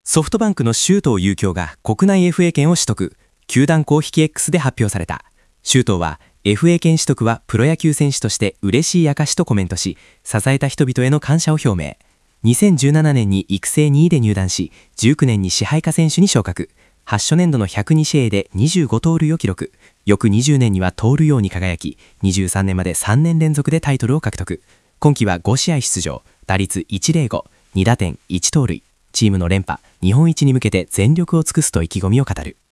ソフトバンクの周東佑京が国内 FA 権を取得、球団公式 X で発表された。周東は FA 権取得はプロ野球選手として嬉しい証とコメントし、支えた人々への感謝を表明。2017年に育成2位で入団し、19年に支配下選手に昇格。8初年度の102試合で25盗塁を記録。翌20年には盗塁王に輝き、23年まで3年連続でタイトルを獲得。今季は5試合出場、打率105、2打点1盗塁。チームの連覇、日本一に向けて全力を尽くすと意気込みを語る。